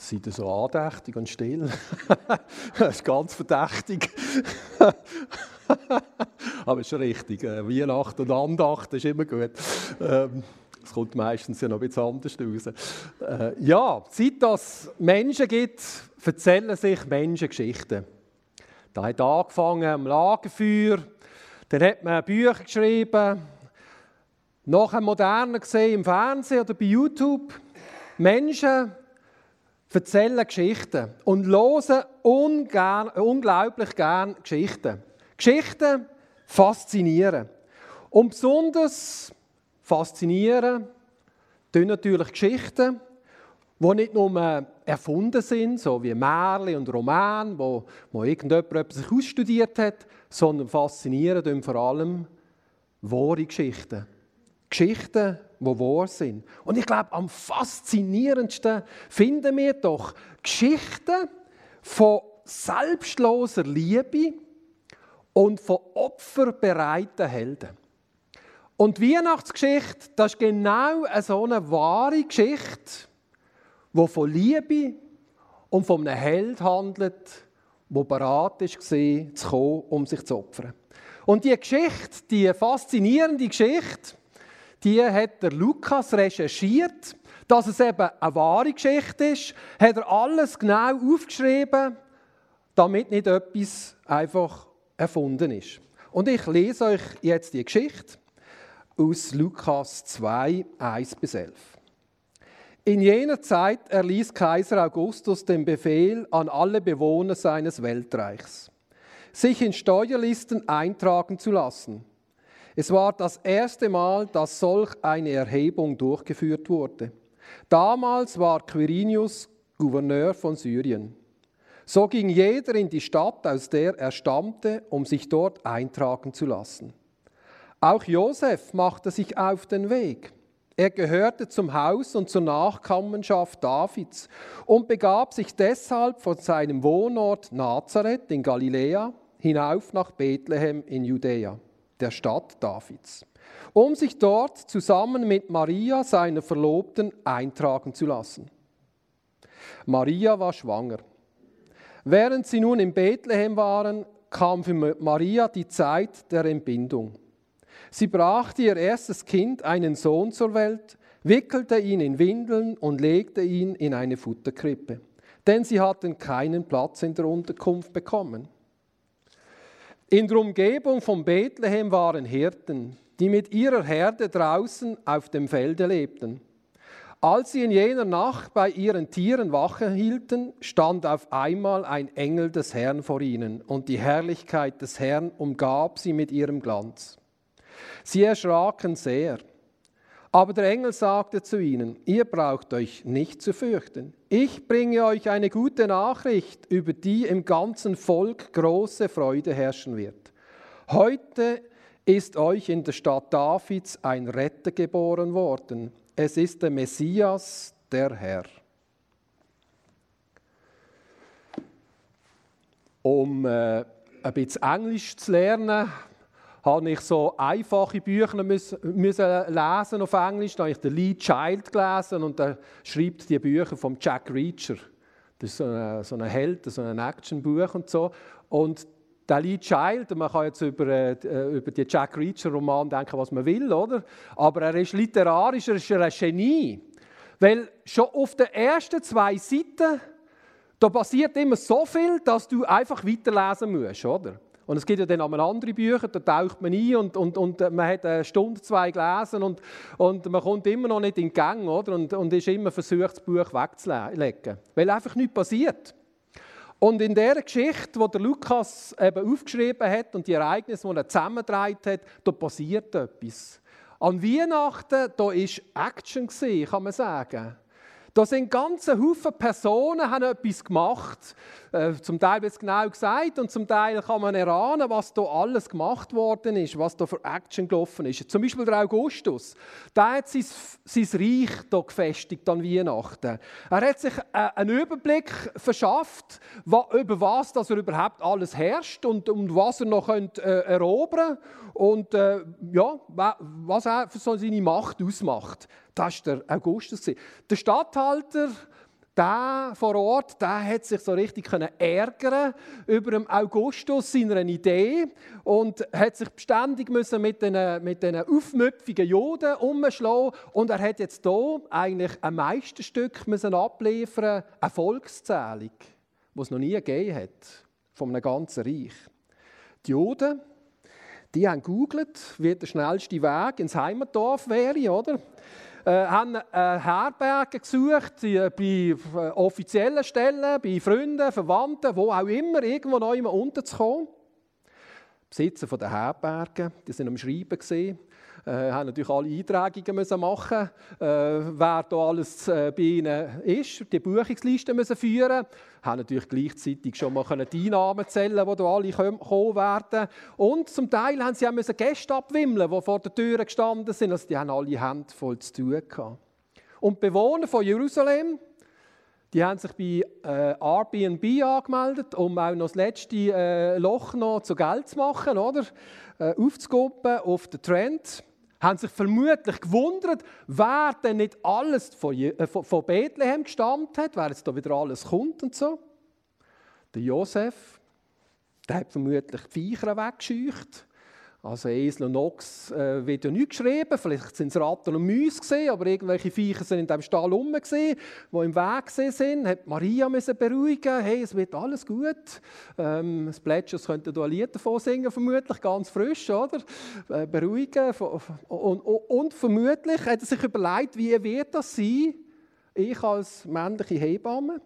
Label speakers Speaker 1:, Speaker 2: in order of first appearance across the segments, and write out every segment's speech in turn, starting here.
Speaker 1: Seid ihr so andächtig und still? Das ist ganz verdächtig. Aber es ist richtig. Weihnachten und Andacht ist immer gut. Es kommt meistens ja noch ein bisschen anders raus. Ja, seit es Menschen gibt, erzählen sich Menschen Geschichten. Da hat angefangen am Lagerfeuer, dann hat man Bücher geschrieben, nachher moderner gesehen im Fernsehen oder bei YouTube. Menschen erzählen Geschichten und hören unglaublich gerne Geschichten. Geschichten faszinieren. Und besonders faszinieren tun natürlich Geschichten, die nicht nur erfunden sind, so wie Märchen und Romane, wo irgendjemand sich ausstudiert hat, sondern faszinieren tun vor allem wahre Geschichten. Geschichten, die wahr sind. Und ich glaube, am faszinierendsten finden wir doch Geschichten von selbstloser Liebe und von opferbereiten Helden. Und die Weihnachtsgeschichte, das ist genau so eine wahre Geschichte, die von Liebe und von einem Held handelt, der bereit war, zu kommen, um sich zu opfern. Und die Geschichte, die faszinierende Geschichte, die hat der Lukas recherchiert, dass es eben eine wahre Geschichte ist, hat er alles genau aufgeschrieben, damit nicht etwas einfach erfunden ist. Und ich lese euch jetzt die Geschichte aus Lukas 2, 1-11. In jener Zeit erließ Kaiser Augustus den Befehl an alle Bewohner seines Weltreichs, sich in Steuerlisten eintragen zu lassen. Es war das erste Mal, dass solch eine Erhebung durchgeführt wurde. Damals war Quirinius Gouverneur von Syrien. So ging jeder in die Stadt, aus der er stammte, um sich dort eintragen zu lassen. Auch Josef machte sich auf den Weg. Er gehörte zum Haus und zur Nachkommenschaft Davids und begab sich deshalb von seinem Wohnort Nazareth in Galiläa hinauf nach Bethlehem in Judäa, der Stadt Davids, um sich dort zusammen mit Maria, seiner Verlobten, eintragen zu lassen. Maria war schwanger. Während sie nun in Bethlehem waren, kam für Maria die Zeit der Entbindung. Sie brachte ihr erstes Kind, einen Sohn, zur Welt, wickelte ihn in Windeln und legte ihn in eine Futterkrippe, denn sie hatten keinen Platz in der Unterkunft bekommen. In der Umgebung von Bethlehem waren Hirten, die mit ihrer Herde draußen auf dem Felde lebten. Als sie in jener Nacht bei ihren Tieren Wache hielten, stand auf einmal ein Engel des Herrn vor ihnen, und die Herrlichkeit des Herrn umgab sie mit ihrem Glanz. Sie erschraken sehr. Aber der Engel sagte zu ihnen: Ihr braucht euch nicht zu fürchten. Ich bringe euch eine gute Nachricht, über die im ganzen Volk große Freude herrschen wird. Heute ist euch in der Stadt Davids ein Retter geboren worden. Es ist der Messias, der Herr. Um ein bisschen Englisch zu lernen, habe ich so einfache Bücher müssen lesen auf Englisch. Da habe ich den Lee Child gelesen und er schreibt die Bücher von Jack Reacher. Das ist so ein Held, so ein Actionbuch und so. Und der Lee Child, man kann jetzt über die Jack Reacher-Roman denken, was man will, oder? Aber er ist literarisch, er ist ein Genie. Weil schon auf den ersten 2 Seiten, da passiert immer so viel, dass du einfach weiterlesen musst, oder? Und es gibt ja dann auch andere Bücher, da taucht man ein und man hat eine Stunde, 2 gelesen und man kommt immer noch nicht in den Gang, oder? Und ist immer versucht, das Buch wegzulegen, weil einfach nichts passiert. Und in dieser Geschichte, die der Lukas eben aufgeschrieben hat und die Ereignisse, die er zusammengetragen hat, da passiert etwas. An Weihnachten, da war Action, kann man sagen. Da sind ganze Haufen Personen, haben etwas gemacht. Zum Teil wird es genau gesagt und zum Teil kann man erahnen, was da alles gemacht worden ist, was da für Action gelaufen ist. Zum Beispiel der Augustus, der hat sein Reich hier gefestigt an Weihnachten. Er hat sich einen Überblick verschafft, über was dass er überhaupt alles herrscht und was er noch erobern könnte und was er für seine Macht ausmacht. Das war der Augustus. Der Statthalter, der vor Ort, der hat sich so richtig ärgern über dem Augustus seiner Idee und hat sich beständig mit den aufmüpfigen Juden umschlagen. Und er hat jetzt hier eigentlich ein Meisterstück müssen abliefern, eine Volkszählung, die es noch nie gegeben hat, von einem ganzen Reich. Die Juden, die haben gegoogelt, wie der schnellste Weg ins Heimatdorf wäre, oder? Haben Herbergen gesucht, bei offiziellen Stellen, bei Freunden, Verwandten, wo auch immer, irgendwo neu unterzukommen. Die Besitzer der Herbergen, die waren am Schreiben gewesen, haben natürlich alle Eintragungen müssen machen, wer da alles bei ihnen ist, die Buchungsliste müssen führen, haben natürlich gleichzeitig schon mal die Einnahmen zählen, die da alle kommen werden. Und zum Teil haben sie auch Gäste abwimmeln, die vor der Tür gestanden sind. Also die haben alle Hände voll zu tun gehabt. Und die Bewohner von Jerusalem, die haben sich bei Airbnb angemeldet, um auch noch das letzte Loch noch zu Geld zu machen, oder? Aufzugucken auf den Trend. Haben sich vermutlich gewundert, wer denn nicht alles von Bethlehem gestammt hat, wer jetzt da wieder alles kommt und so. Der Josef, der hat vermutlich die Viecher weggescheucht. Also Esel und Ochs wird ja nicht geschrieben, vielleicht sind es Ratten und Mäuse gesehen, aber irgendwelche Viecher sind in diesem Stall rum gesehen, die im Weg sind. Hat Maria müssen beruhigen, hey, es wird alles gut. Das Plätschers könnte da ein Lied davon singen, vermutlich ganz frisch, oder? Beruhigen und vermutlich hat er sich überlegt, wie wird das sein, ich als männliche Hebamme.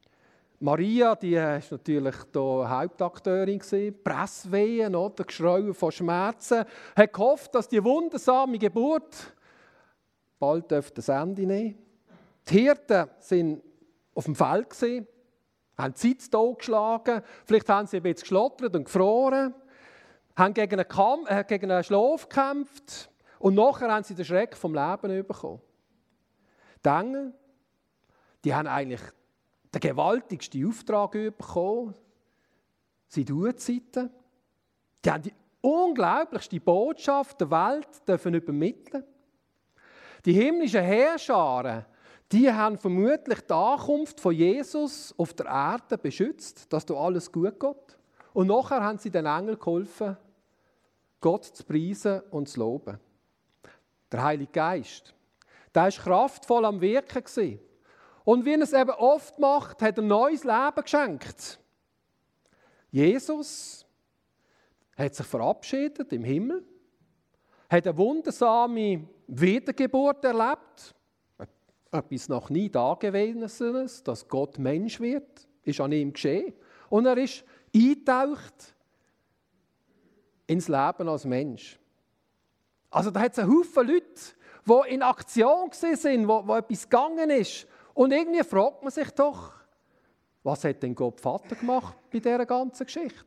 Speaker 1: Maria, die war natürlich Hauptakteurin, Presswehen, oder? Geschrei von Schmerzen. Hat gehofft, dass die wundersame Geburt bald ein Ende nehmen. Die Hirten waren auf dem Feld, haben die Zeit totgeschlagen, vielleicht haben sie ein bisschen geschlottert und gefroren, haben gegen einen Schlaf gekämpft und nachher haben sie den Schreck vom Leben bekommen. Die Engel, die haben eigentlich den gewaltigsten Auftrag bekommen, seit Urzeiten. Die haben die unglaublichste Botschaft der Welt übermitteln. Die himmlischen Heerscharen, die haben vermutlich die Ankunft von Jesus auf der Erde beschützt, dass da alles gut geht. Und nachher haben sie den Engeln geholfen, Gott zu preisen und zu loben. Der Heilige Geist, der war kraftvoll am Wirken. Und wie er es eben oft macht, hat er ein neues Leben geschenkt. Jesus hat sich verabschiedet im Himmel, hat eine wundersame Wiedergeburt erlebt, etwas noch nie Dagewesenes, dass Gott Mensch wird, ist an ihm geschehen. Und er ist eingetaucht ins Leben als Mensch. Also da hat es einen Haufen Leute, die in Aktion waren, wo etwas gegangen ist. Und irgendwie fragt man sich doch, was hat denn Gott Vater gemacht bei dieser ganzen Geschichte?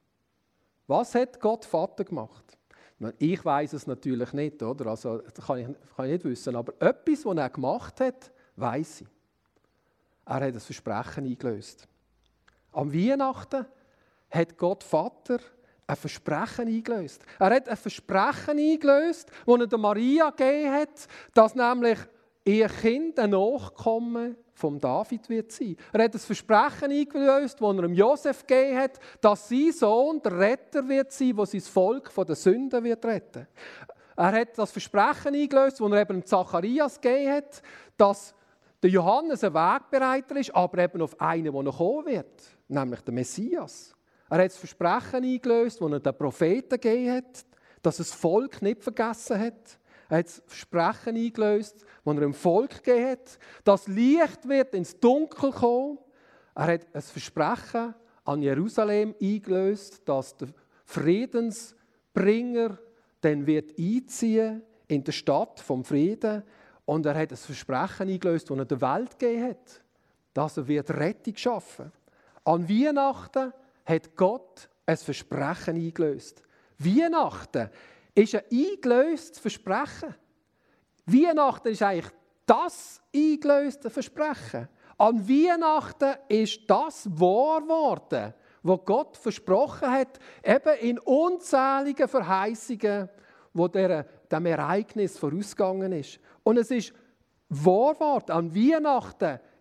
Speaker 1: Was hat Gott Vater gemacht? Ich weiß es natürlich nicht, oder? Also, das kann ich nicht wissen. Aber etwas, was er gemacht hat, weiss ich. Er hat ein Versprechen eingelöst. Am Weihnachten hat Gott Vater ein Versprechen eingelöst. Er hat ein Versprechen eingelöst, das er der Maria gegeben hat, dass nämlich ihr Kind ein Nachkomme von David wird sein. Er hat ein Versprechen eingelöst, das er dem Josef gegeben hat, dass sein Sohn der Retter wird sein, der sein Volk von den Sünden wird retten. Er hat das Versprechen eingelöst, das er eben dem Zacharias gegeben hat, dass der Johannes ein Wegbereiter ist, aber eben auf einen, der noch kommen wird, nämlich der Messias. Er hat das Versprechen eingelöst, das er den Propheten gegeben hat, dass das Volk nicht vergessen hat. Er hat das Versprechen eingelöst, das er dem Volk gegeben hat, dass Licht wird ins Dunkel kommen. Er hat ein Versprechen an Jerusalem eingelöst, dass der Friedensbringer dann wird einziehen in der Stadt vom Frieden. Und er hat ein Versprechen eingelöst, das er der Welt gegeben hat, dass er wird Rettung schaffen. An Weihnachten hat Gott ein Versprechen eingelöst. Weihnachten ist ein eingelöstes Versprechen. Weihnachten ist eigentlich das eingelöste Versprechen. An Weihnachten ist das wahr geworden, was Gott versprochen hat, eben in unzähligen Verheißungen, wo dem Ereignis vorausgegangen ist. Und es ist wahr geworden. An Weihnachten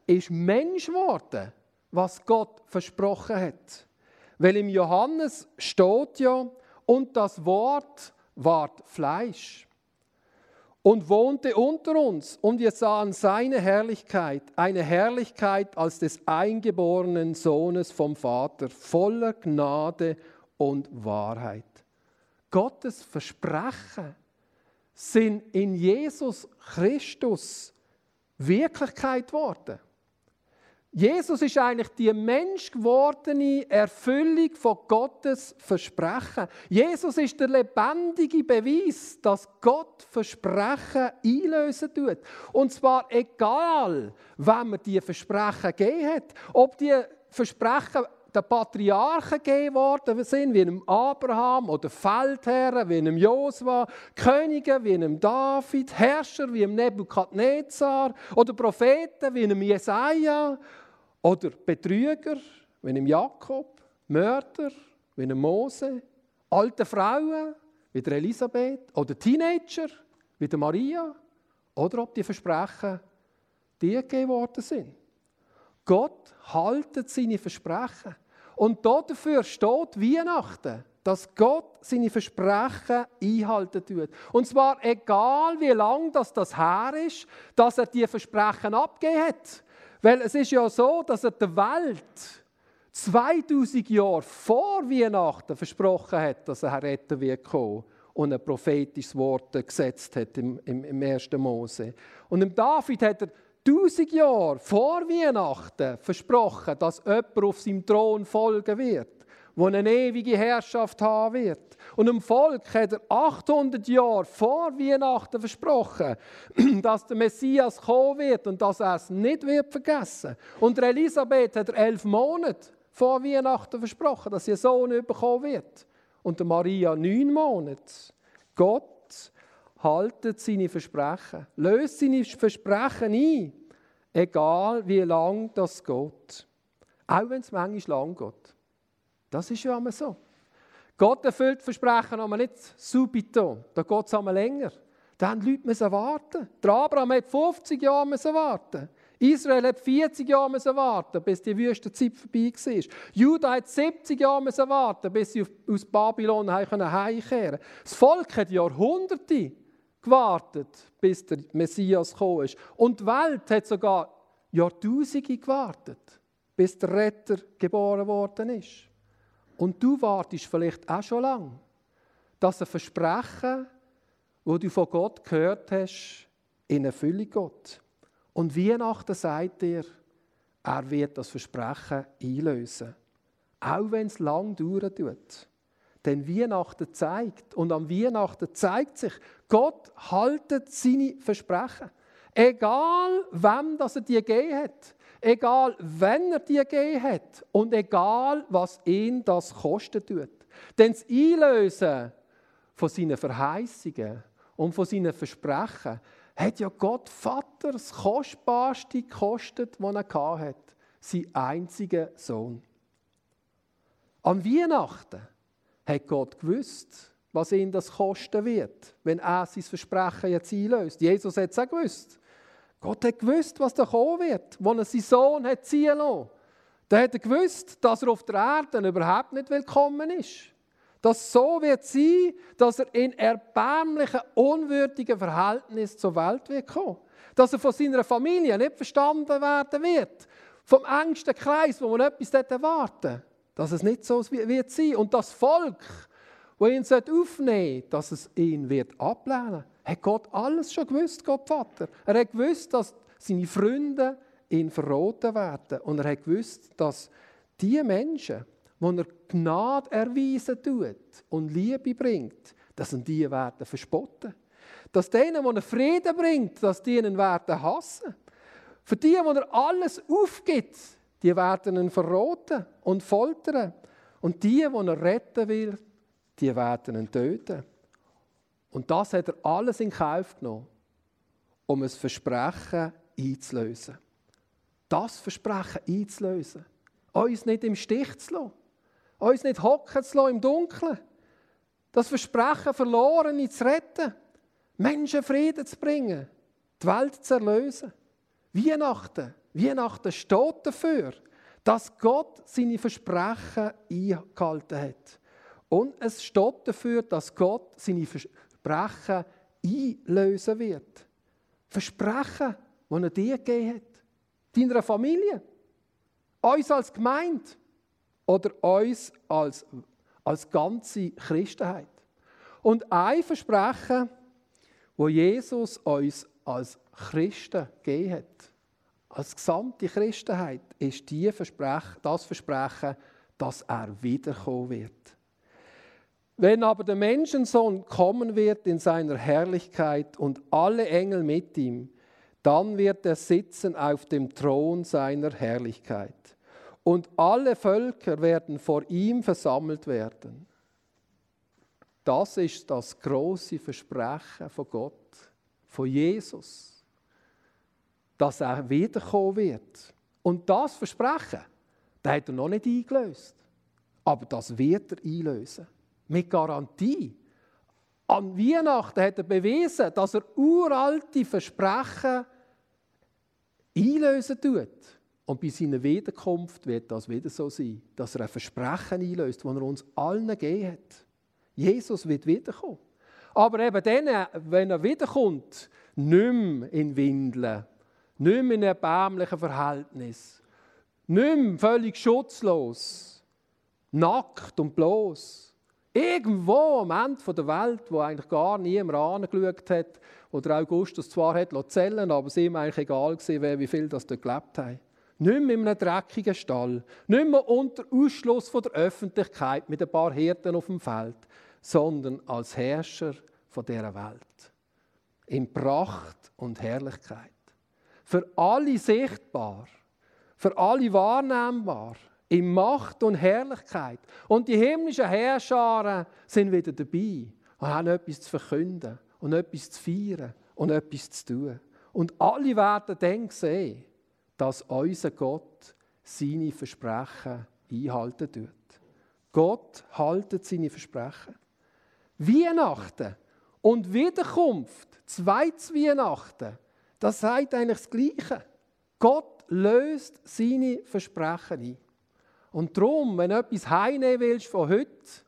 Speaker 1: ist Mensch geworden, was Gott versprochen hat. Weil im Johannes steht ja, und das Wort ward Fleisch und wohnte unter uns, und wir sahen seine Herrlichkeit, eine Herrlichkeit als des eingeborenen Sohnes vom Vater, voller Gnade und Wahrheit. Gottes Versprechen sind in Jesus Christus Wirklichkeit geworden. Jesus ist eigentlich die menschgewordene Erfüllung von Gottes Versprechen. Jesus ist der lebendige Beweis, dass Gott Versprechen einlösen tut. Und zwar egal, wem er diese Versprechen gegeben hat. Ob die Versprechen den Patriarchen gegeben worden sind, wie einem Abraham oder Feldherren, wie einem Josua, Könige wie einem David, Herrscher wie einem Nebukadnezar oder Propheten wie einem Jesaja oder Betrüger wie einem Jakob, Mörder wie einem Mose, alte Frauen wie der Elisabeth oder Teenager wie der Maria, oder ob die Versprechen die gegeben worden sind. Gott haltet seine Versprechen. Und dafür steht Weihnachten, dass Gott seine Versprechen einhalten tut. Und zwar egal, wie lange das her ist, dass er die Versprechen abgegeben hat. Weil es ist ja so, dass er der Welt 2000 Jahre vor Weihnachten versprochen hat, dass er retten wird kommen und ein prophetisches Wort gesetzt hat im 1. Mose. Und dem David hat er 1000 Jahre vor Weihnachten versprochen, dass jemand auf seinem Thron folgen wird, der eine ewige Herrschaft haben wird. Und dem Volk hat er 800 Jahre vor Weihnachten versprochen, dass der Messias kommen wird und dass er es nicht wird vergessen. Und der Elisabeth hat er 11 Monate vor Weihnachten versprochen, dass ihr Sohn bekommen wird. Und der Maria 9 Monate. Gott haltet seine Versprechen, löst seine Versprechen ein, egal wie lang das geht. Auch wenn es manchmal lang geht. Das ist ja immer so. Gott erfüllt Versprechen aber nicht subito, da geht es einmal länger. Da mussten die Leute warten. Der Abraham hat 50 Jahre warten. Israel hat 40 Jahre warten, bis die Wüstenzeit vorbei war. Juda hat 70 Jahre warten, bis sie aus Babylon heimkehren konnten. Das Volk hat Jahrhunderte gewartet, bis der Messias gekommen ist. Und die Welt hat sogar Jahrtausende gewartet, bis der Retter geboren worden ist. Und du wartest vielleicht auch schon lange, dass ein Versprechen, das du von Gott gehört hast, in Erfüllung geht. Und Weihnachten sagt dir, er wird das Versprechen einlösen. Auch wenn es lang dauern tut. Denn Weihnachten zeigt, und am Weihnachten zeigt sich, Gott haltet seine Versprechen. Egal, wem das er die gegeben hat. Egal, wenn er die gegeben hat. Und egal, was ihn das kosten tut. Denn das Einlösen von seinen Verheißungen und von seinen Versprechen hat ja Gott Vater das Kostbarste gekostet, was er hatte. Sein einziger Sohn. Am Weihnachten hat Gott gewusst, was ihn das kosten wird, wenn er sein Versprechen jetzt einlöst. Jesus hat es auch gewusst. Gott hat gewusst, was da kommen wird, als er seinen Sohn hat ziehen lassen. Da hat er gewusst, dass er auf der Erde überhaupt nicht willkommen ist. Dass es so wird sein, dass er in erbärmlichen, unwürdigen Verhältnissen zur Welt wird kommen. Dass er von seiner Familie nicht verstanden werden wird. Vom engsten Kreis, wo man etwas erwarten. Dass es nicht so wird sein. Und das Volk, das ihn aufnehmen sollte, dass es ihn wird ablehnen, hat Gott alles schon gewusst, Gott Vater. Er hat gewusst, dass seine Freunde ihn verraten werden. Und er hat gewusst, dass die Menschen, wo er Gnade erweisen tut und Liebe bringt, dass ihn die werden verspotten. Dass denen, die er Frieden bringt, dass die ihn werden hassen. Für die, wo er alles aufgibt, die werden ihn verraten und foltern. Und die er retten will, die werden ihn töten. Und das hat er alles in Kauf genommen, um ein Versprechen einzulösen. Das Versprechen einzulösen. Uns nicht im Stich zu lassen. Uns nicht hocken zu lassen im Dunkeln. Das Versprechen, Verlorene zu retten. Menschen Frieden zu bringen. Die Welt zu erlösen. Weihnachten steht dafür, dass Gott seine Versprechen eingehalten hat. Und es steht dafür, dass Gott seine Versprechen einlösen wird. Versprechen, die er dir gegeben hat. Deiner Familie. Uns als Gemeinde. Oder uns als ganze Christenheit. Und ein Versprechen, das Jesus uns als Christen gegeben hat, als gesamte Christenheit, ist das Versprechen, dass er wiederkommen wird. Wenn aber der Menschensohn kommen wird in seiner Herrlichkeit und alle Engel mit ihm, dann wird er sitzen auf dem Thron seiner Herrlichkeit. Und alle Völker werden vor ihm versammelt werden. Das ist das große Versprechen von Gott, von Jesus, dass er wiederkommen wird. Und das Versprechen, das hat er noch nicht eingelöst. Aber das wird er einlösen. Mit Garantie. An Weihnachten hat er bewiesen, dass er uralte Versprechen einlösen tut. Und bei seiner Wiederkunft wird das wieder so sein, dass er ein Versprechen einlöst, das er uns allen gegeben hat. Jesus wird wiederkommen. Aber eben dann, wenn er wiederkommt, nicht mehr in Windeln, nicht mehr in erbärmlichen Verhältnissen, nicht mehr völlig schutzlos, nackt und bloß. Irgendwo am Ende der Welt, wo eigentlich gar niemand angeschaut hat, wo der Augustus zwar hat zählen, aber es ihm eigentlich egal war, wie viel das dort gelebt haben. Nicht mehr in einem dreckigen Stall, nicht mehr unter Ausschluss von der Öffentlichkeit mit ein paar Hirten auf dem Feld, sondern als Herrscher von dieser Welt. In Pracht und Herrlichkeit. Für alle sichtbar, für alle wahrnehmbar, in Macht und Herrlichkeit. Und die himmlischen Heerscharen sind wieder dabei und haben etwas zu verkünden und etwas zu feiern und etwas zu tun. Und alle werden dann sehen, dass unser Gott seine Versprechen einhalten tut. Gott haltet seine Versprechen. Weihnachten und Wiederkunft, zweites Weihnachten, das sagt eigentlich das Gleiche. Gott löst seine Versprechen ein. Und darum, wenn du etwas heimnehmen willst von heute,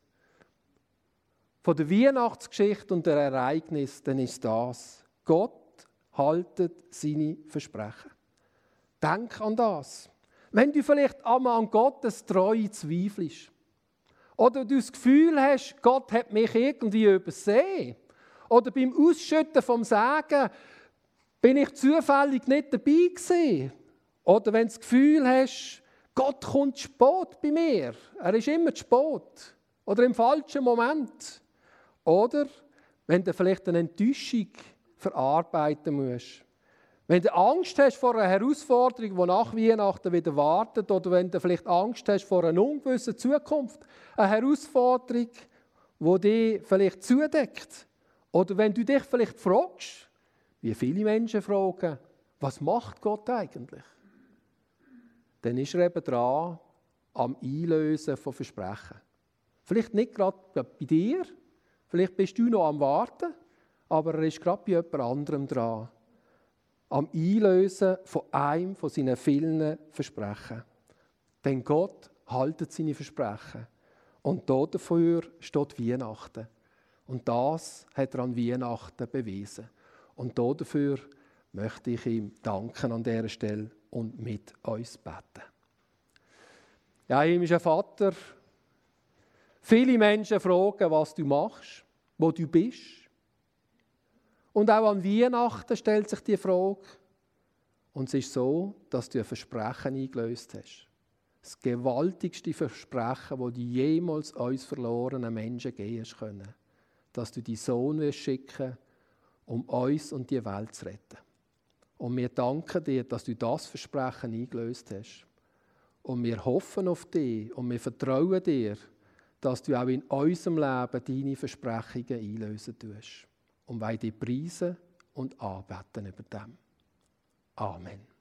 Speaker 1: von der Weihnachtsgeschichte und der Ereignis, dann ist das. Gott haltet seine Versprechen. Denk an das. Wenn du vielleicht einmal an Gottes Treue zweifelst oder du das Gefühl hast, Gott hat mich irgendwie übersehen oder beim Ausschütten vom Segen bin ich zufällig nicht dabei gewesen oder wenn du das Gefühl hast, Gott kommt zu spät bei mir, er ist immer zu spät oder im falschen Moment oder wenn du vielleicht eine Enttäuschung verarbeiten musst. Wenn du Angst hast vor einer Herausforderung, die nach Weihnachten wieder wartet, oder wenn du vielleicht Angst hast vor einer ungewissen Zukunft, eine Herausforderung, die dich vielleicht zudeckt, oder wenn du dich vielleicht fragst, wie viele Menschen fragen, was macht Gott eigentlich? Dann ist er eben dran am Einlösen von Versprechen. Vielleicht nicht gerade bei dir, vielleicht bist du noch am Warten, aber er ist gerade bei jemand anderem dran. Am Einlösen von einem von seinen vielen Versprechen. Denn Gott haltet seine Versprechen. Und dafür steht Weihnachten. Und das hat er an Weihnachten bewiesen. Und dafür möchte ich ihm danken an dieser Stelle und mit uns beten. Ja, himmlischer Vater, viele Menschen fragen, was du machst, wo du bist. Und auch an Weihnachten stellt sich die Frage. Und es ist so, dass du ein Versprechen eingelöst hast. Das gewaltigste Versprechen, das du jemals uns verlorenen Menschen geben können. Dass du deinen Sohn schicken wirst, um uns und die Welt zu retten. Und wir danken dir, dass du das Versprechen eingelöst hast. Und wir hoffen auf dich und wir vertrauen dir, dass du auch in unserem Leben deine Versprechungen einlösen tust. Und wollen dich preisen und anbeten über dem. Amen.